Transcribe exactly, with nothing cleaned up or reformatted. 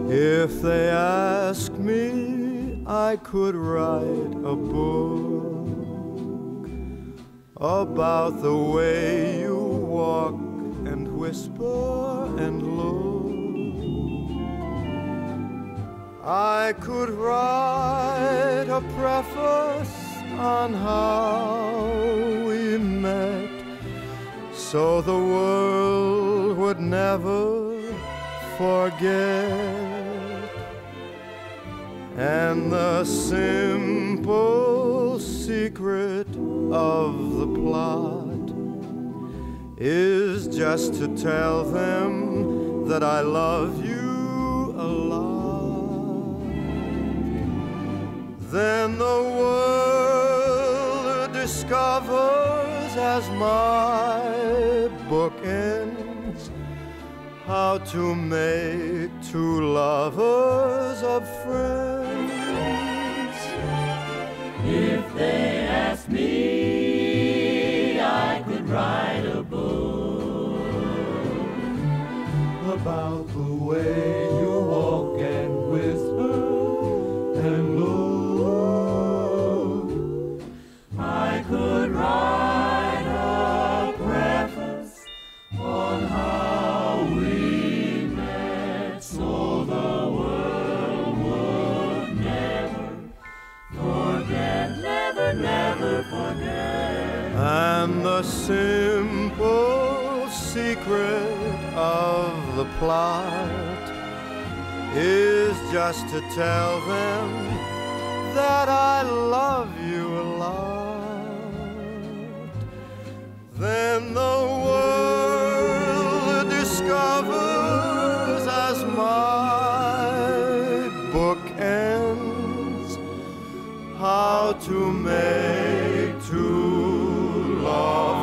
If they ask me, I could write a book about the way you walk and whisper and look. I could write a preface on how we met, so the world would never forget. And the simple secret of the plot is just to tell them that I love you a lot. Then the world discovers as my book ends how to make two lovers of friends. If they ask me, I could write a book about the way you walk and whisper and look. I could write a preface on how we met, so the world would never forget, never, never forget. And the simple secret of the plot is just to tell them that I love you a lot. Then the world discovers as my book ends how to make two lovers